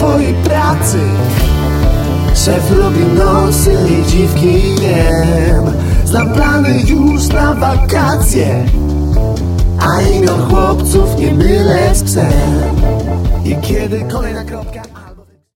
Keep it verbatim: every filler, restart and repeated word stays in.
swojej pracy. Szef lubi nocy i dziwki, wiem. Znam plany już na wakacje, a imion chłopców nie mylę z psem. I kiedy kolejna kropka